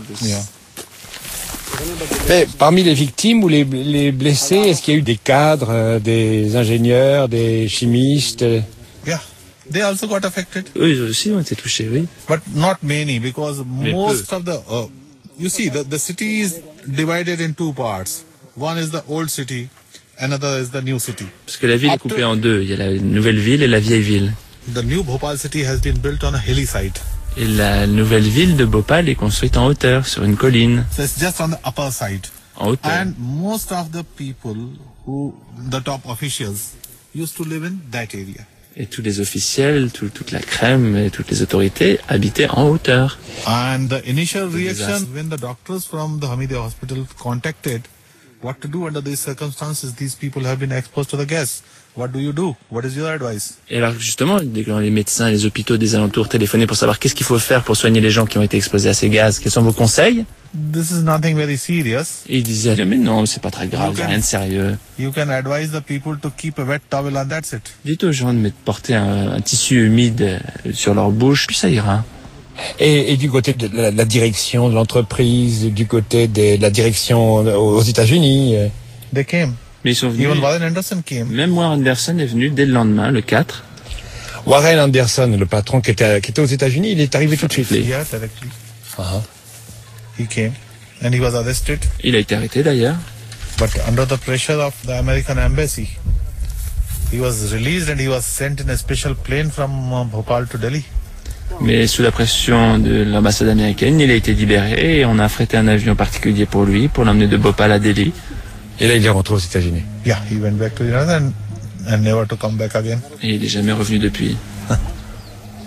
Speaker 4: Mais parmi les victimes ou les blessés, est-ce qu'il y a eu des cadres, des ingénieurs, des chimistes?
Speaker 10: Yeah, they also got affected.
Speaker 11: Eux ils aussi ont été touchés, oui.
Speaker 10: But not many, because most of the you see the city is divided in 2 parts. One is the old city, another is the new city.
Speaker 11: Parce que la ville est coupée en 2. Il y a la nouvelle ville et la vieille ville.
Speaker 10: The new Bhopal city has been built on a hilly side.
Speaker 11: Et la nouvelle ville de Bhopal est construite en hauteur, sur une colline.
Speaker 10: So it's just on the upper side.
Speaker 11: En hauteur.
Speaker 10: And most of the people the top officials, used to live in that area.
Speaker 11: Et tous les officiels, toute la crème et toutes les autorités habitaient en hauteur.
Speaker 10: And the initial reaction when the doctors from the Hamidia hospital contacted what to do under these circumstances, these people have been exposed to the gas. What do you do? What is your advice?
Speaker 11: Et alors justement, quand les médecins, les hôpitaux des alentours téléphonaient pour savoir qu'est-ce qu'il faut faire pour soigner les gens qui ont été exposés à ces gaz, quels sont vos conseils?
Speaker 10: This is nothing very serious.
Speaker 11: Et ils disaient, mais non, c'est pas très grave, il n'y a rien de sérieux.
Speaker 10: You can advise the people to keep a wet towel and that's it.
Speaker 11: Dites aux gens de porter un tissu humide sur leur bouche, puis ça ira.
Speaker 4: Et du côté de la direction de l'entreprise, du côté de la direction aux États-Unis.
Speaker 10: They came.
Speaker 11: Mais ils sont venus.
Speaker 10: Even Warren Anderson came.
Speaker 11: Même Warren Anderson est venu dès le lendemain, le 4.
Speaker 4: Warren Anderson, le patron qui était aux États-Unis, il est arrivé tout de suite.
Speaker 10: Yeah, directly. He came and he was arrested.
Speaker 11: Il a été arrêté d'ailleurs.
Speaker 10: But under the pressure of the American embassy, he was released and he was sent in a special plane from Bhopal to Delhi.
Speaker 11: Mais sous la pression de l'ambassade américaine, il a été libéré et on a affrété un avion particulier pour lui, pour l'emmener de Bhopal à Delhi.
Speaker 4: Et là, il est rentré aux États-Unis.
Speaker 10: Yeah, he went back to Iran and never to come back again.
Speaker 11: Et il n'est jamais revenu depuis.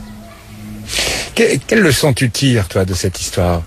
Speaker 4: Quelle leçon tu tires, toi, de cette histoire?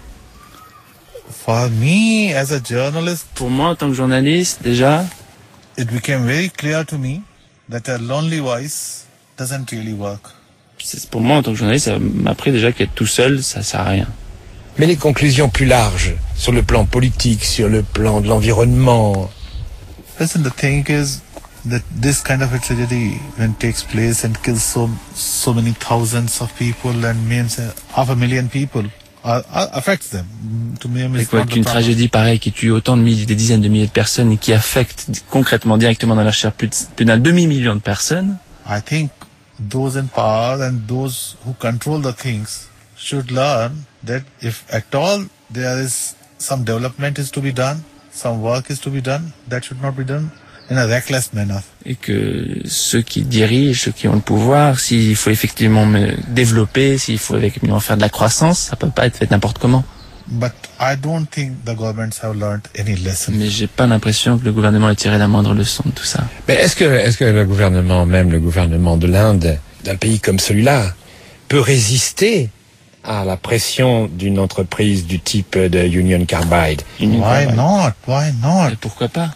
Speaker 10: For me, as a journalist,
Speaker 11: Pour moi, en tant que journaliste, déjà,
Speaker 10: it became very clear to me that a lonely voice doesn't really work.
Speaker 11: pour moi, en tant que journaliste, ça m'a appris déjà qu'être tout seul, ça sert à rien.
Speaker 4: Mais les conclusions plus larges, sur le plan politique, sur le plan de l'environnement.
Speaker 10: Listen, the thing is that this kind of a tragedy, when it takes place and kills so many thousands of people and means 500,000 people, affects them. To me,
Speaker 11: Et
Speaker 10: it's
Speaker 11: quoi
Speaker 10: not the
Speaker 11: qu'une
Speaker 10: problem.
Speaker 11: tragédie pareille qui tue autant des dizaines de milliers de personnes et qui affecte concrètement, directement dans la chair plus d'un demi-million de personnes,
Speaker 10: I think those in power and those who control the things should learn that if at all there is some development is to be done, some work is to be done, that should not be done in a reckless manner.
Speaker 11: et que ceux qui dirigent, ceux qui ont le pouvoir, s'il faut effectivement développer, s'il faut effectivement faire de la croissance, ça peut pas être fait n'importe comment.
Speaker 10: But I don't think the governments have learned any lesson.
Speaker 11: Mais j'ai pas l'impression que le gouvernement ait tiré la moindre leçon de tout ça.
Speaker 4: Mais est-ce que le gouvernement, même le gouvernement de l'Inde, d'un pays comme celui-là, peut résister à la pression d'une entreprise du type de Union Carbide?
Speaker 10: Why not? Why not?
Speaker 11: Et pourquoi pas?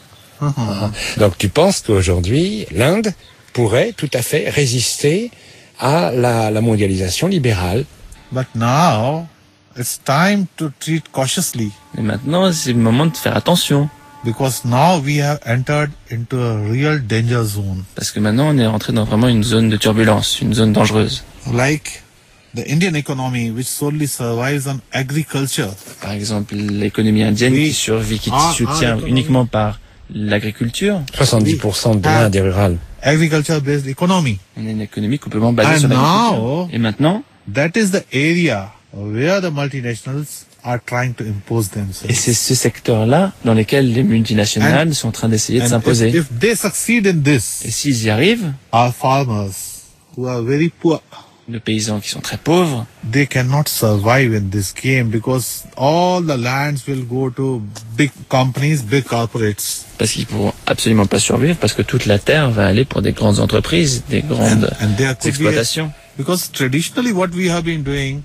Speaker 4: Donc tu penses qu'aujourd'hui, l'Inde pourrait tout à fait résister à la mondialisation libérale?
Speaker 10: But now, it's time to treat cautiously.
Speaker 11: Et maintenant, c'est le moment de faire attention.
Speaker 10: Because now we have entered into a real danger zone.
Speaker 11: Parce que maintenant, on est rentré dans vraiment une zone de turbulence, une zone dangereuse.
Speaker 10: Like the Indian economy, which solely survives on agriculture.
Speaker 11: Par exemple, l'économie indienne qui survit, qui se tient uniquement par l'agriculture.
Speaker 4: 70% de l'Inde est rurale.
Speaker 10: Agriculture-based economy.
Speaker 11: On a une économie complètement basée
Speaker 10: And
Speaker 11: sur l'agriculture.
Speaker 10: now,
Speaker 11: Et maintenant,
Speaker 10: that is the area where the multinationals are trying to impose
Speaker 11: et
Speaker 10: themselves.
Speaker 11: c'est ce secteur-là dans lequel les multinationales sont en train d'essayer de
Speaker 10: And
Speaker 11: s'imposer.
Speaker 10: if they succeed in this,
Speaker 11: Et s'ils y arrivent,
Speaker 10: our farmers who are very poor,
Speaker 11: nos paysans qui sont très pauvres,
Speaker 10: they cannot survive in this game because all the lands will go to big companies, big corporates.
Speaker 11: parce qu'ils pourront absolument pas survivre, parce que toute la terre va aller pour des grandes entreprises, des grandes
Speaker 10: And there could be
Speaker 11: exploitations.
Speaker 10: because traditionally what we have been doing,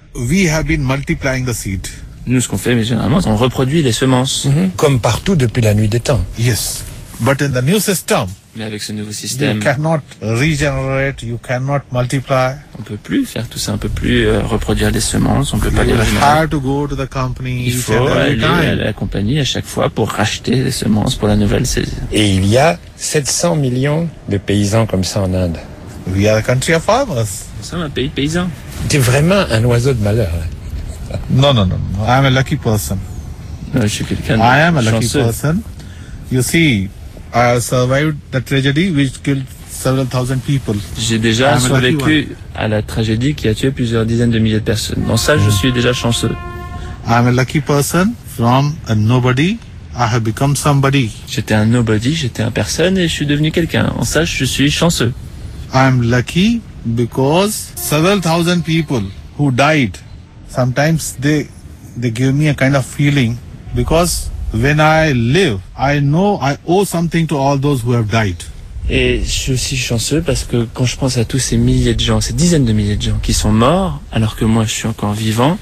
Speaker 10: we have been multiplying the seed.
Speaker 11: Nous, ce qu'on fait, mais généralement, on reproduit les semences.
Speaker 4: Comme partout depuis la nuit des temps.
Speaker 10: Yes. But in the new system,
Speaker 11: Mais avec ce nouveau
Speaker 10: you
Speaker 11: système,
Speaker 10: cannot regenerate, you cannot multiply.
Speaker 11: on peut plus faire tout ça, on peut plus reproduire les semences, on peut pas
Speaker 10: You
Speaker 11: les
Speaker 10: will
Speaker 11: régénérer.
Speaker 10: have to go to the company
Speaker 11: Il
Speaker 10: each
Speaker 11: faut
Speaker 10: and every
Speaker 11: aller à
Speaker 10: time.
Speaker 11: la compagnie à chaque fois pour racheter les semences pour la nouvelle saison.
Speaker 4: Et il y a 700 millions de paysans comme ça en Inde.
Speaker 10: We are a country of farmers.
Speaker 11: Nous sommes un pays de paysans.
Speaker 4: T'es vraiment un oiseau de malheur. Là.
Speaker 10: No. I am a lucky person.
Speaker 11: Je suis quelqu'un de
Speaker 10: I am a lucky
Speaker 11: chanceux.
Speaker 10: person. You see, I have survived the tragedy which killed several thousand people.
Speaker 11: J'ai déjà
Speaker 10: I am a lucky
Speaker 11: survécu à la tragédie qui a tué plusieurs dizaines de milliers de personnes. Dans ça, je suis déjà chanceux.
Speaker 10: I am a lucky person. From a nobody, I have become somebody.
Speaker 11: J'étais un nobody, j'étais un personne et je suis devenu quelqu'un. En ça, je suis chanceux.
Speaker 10: I am lucky because several thousand people who died, sometimes they give me a kind of feeling because when I live, I know I owe something to all those who have died.
Speaker 11: Et je suis aussi chanceux parce que quand je pense à tous ces milliers de gens, ces dizaines de milliers de gens qui sont morts, alors que moi je suis encore vivant,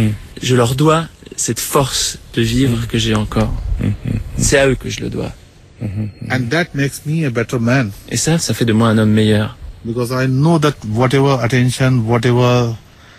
Speaker 11: je leur dois cette force de vivre que j'ai encore. C'est à eux que je le dois.
Speaker 10: And that makes me a better man.
Speaker 11: Et ça fait de moi un homme meilleur.
Speaker 10: Because I know that whatever attention, whatever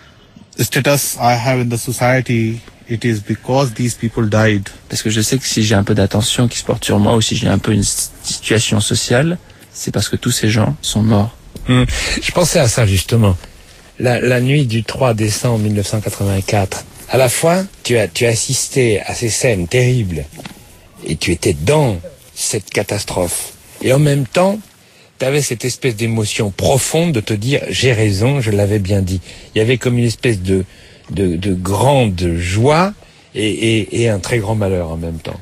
Speaker 10: status I have in the society, it is because these people died.
Speaker 11: Parce que je sais que si j'ai un peu d'attention qui se porte sur moi ou si j'ai un peu une situation sociale, c'est parce que tous ces gens sont morts.
Speaker 4: Je pensais à ça justement. La nuit du 3 décembre 1984, à la fois tu as assisté à ces scènes terribles et tu étais dans cette catastrophe. Et en même temps, tu avais cette espèce d'émotion profonde de te dire j'ai raison, je l'avais bien dit. Il y avait comme une espèce de grande joie et un très grand malheur en même temps.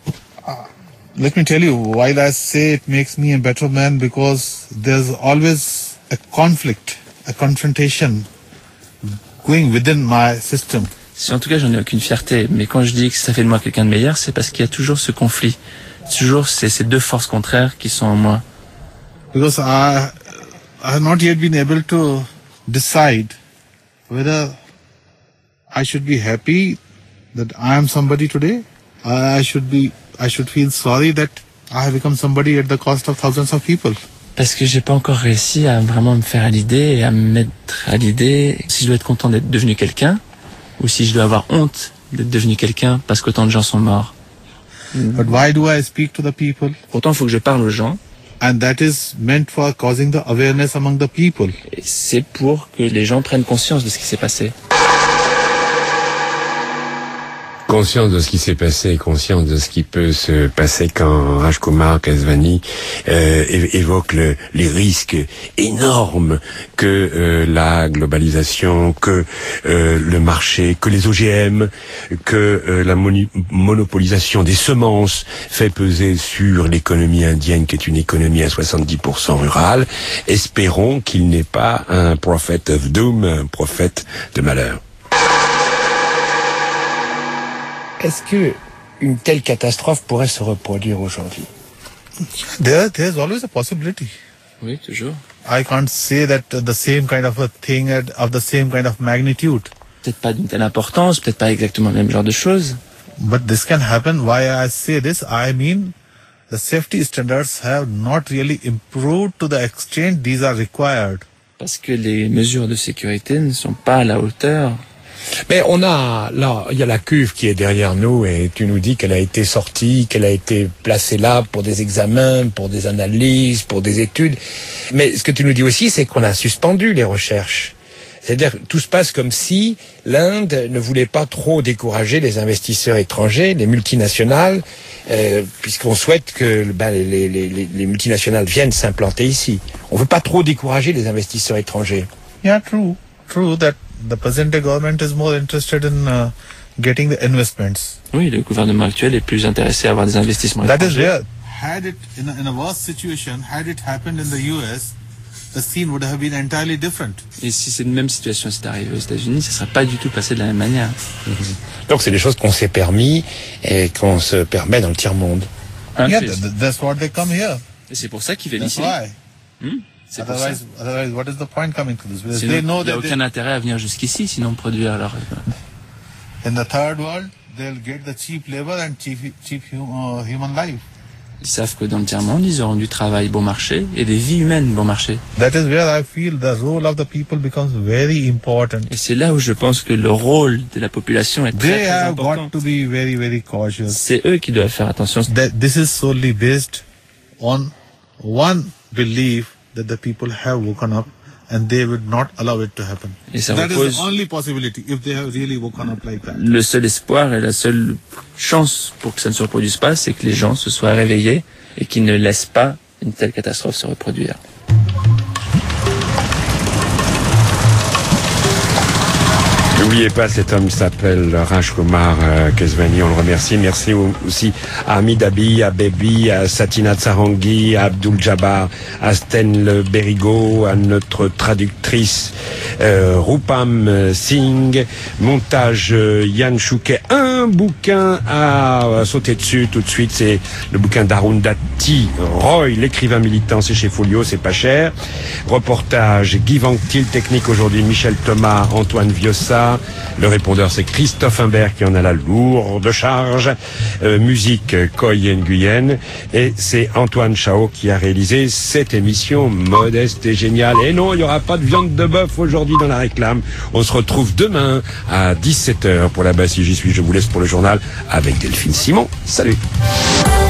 Speaker 10: Let me tell you, while I say it makes me a better man, because there's always a conflict, a confrontation going within my system.
Speaker 11: Si en tout cas j'en ai aucune fierté, mais quand je dis que ça fait de moi quelqu'un de meilleur, c'est parce qu'il y a toujours ce conflit. Toujours ces deux forces contraires qui sont en moi.
Speaker 10: Because I have not yet been able to decide whether I should be happy that I am somebody today, I should feel sorry that I have become somebody at the cost of thousands of people.
Speaker 11: Parce que j'ai pas encore réussi à vraiment me faire à l'idée et à me mettre à l'idée si je dois être content d'être devenu quelqu'un ou si je dois avoir honte d'être devenu quelqu'un parce qu'autant de gens sont morts.
Speaker 10: But why do I speak to the people?
Speaker 11: Pourtant, il faut que je parle aux gens.
Speaker 10: And that is meant for causing the awareness among the people.
Speaker 11: Et c'est pour que les gens prennent conscience de ce qui s'est passé.
Speaker 4: Conscience de ce qui s'est passé, conscience de ce qui peut se passer quand Rajkumar Keswani évoque les risques énormes que la globalisation, que le marché, que les OGM, que la monopolisation des semences fait peser sur l'économie indienne, qui est une économie à 70% rurale. Espérons qu'il n'est pas un prophet of doom, un prophète de malheur. Est-ce que une telle catastrophe pourrait se reproduire aujourd'hui?
Speaker 10: There's always a possibility.
Speaker 11: Oui, toujours.
Speaker 10: I can't say that the same kind of a thing of the same kind of magnitude.
Speaker 11: Peut-être pas d'une telle importance, peut-être pas exactement le même genre de choses.
Speaker 10: But this can happen. Why I say this? I mean, the safety standards have not really improved to the extent these are required.
Speaker 11: Parce que les mesures de sécurité ne sont pas à la hauteur.
Speaker 4: Mais on a, là, il y a la cuve qui est derrière nous et tu nous dis qu'elle a été sortie, qu'elle a été placée là pour des examens, pour des analyses, pour des études. Mais ce que tu nous dis aussi, c'est qu'on a suspendu les recherches. C'est-à-dire que tout se passe comme si l'Inde ne voulait pas trop décourager les investisseurs étrangers, les multinationales, puisqu'on souhaite que les multinationales viennent s'implanter ici. On veut pas trop décourager les investisseurs étrangers.
Speaker 10: Yeah, true that the present day government is more interested in getting the investments.
Speaker 11: Oui, le gouvernement actuel est plus intéressé à avoir des investissements étrangers.
Speaker 10: That is rare. Had it in a worse situation, had it happened in the US, the scene would have been entirely different.
Speaker 11: Et si cette même situation s'est arrivée aux États-Unis, ça ne serait pas du tout passé de la même manière.
Speaker 4: Donc c'est des choses qu'on s'est permis et qu'on se permet dans le tiers-monde.
Speaker 10: Yeah, that's what they come here.
Speaker 11: Et c'est pour ça qu'ils viennent ici.
Speaker 10: Otherwise, what is the point coming to this?
Speaker 11: Sinon, il n'y a aucun intérêt à venir jusqu'ici, sinon produire leur...
Speaker 10: In the third world, they'll get the cheap labor and cheap human life.
Speaker 11: Ils savent que dans le tiers-monde, ils auront du travail bon marché et des vies humaines bon marché.
Speaker 10: That is where I feel the role of the people becomes very important.
Speaker 11: Et c'est là où je pense que le rôle de la population est très important.
Speaker 10: They have got to be very, very cautious.
Speaker 11: C'est eux qui doivent faire attention.
Speaker 10: This is solely based on one belief that the people have woken up and they would not allow it to happen.
Speaker 11: Et ça
Speaker 10: that
Speaker 11: repose...
Speaker 10: is the only possibility if they have really woken up like that.
Speaker 11: Le seul espoir et la seule chance pour que ça ne se reproduise pas, c'est que les gens se soient réveillés et qu'ils ne laissent pas une telle catastrophe se reproduire.
Speaker 4: N'oubliez pas, cet homme s'appelle Rajkumar Keswani, on le remercie. Merci aussi à Hamid Abi, à Baby, à Satina Tsarangi, à Abdul Jabbar, à Sten Le Berigo, à notre traductrice Rupam Singh, montage Yann Chouquet. Un bouquin à sauter dessus tout de suite, c'est le bouquin d'Arundhati Roy, l'écrivain militant, c'est chez Folio, c'est pas cher. Reportage Guy Vanctil, technique aujourd'hui Michel Thomas, Antoine Viossa. Le répondeur, c'est Christophe Imbert qui en a la lourde charge. Musique, Koy Nguyen. Et c'est Antoine Chao qui a réalisé cette émission modeste et géniale. Et non, il n'y aura pas de viande de bœuf aujourd'hui dans la réclame. On se retrouve demain à 17h pour la Bassie. J'y suis, je vous laisse pour le journal avec Delphine Simon. Salut.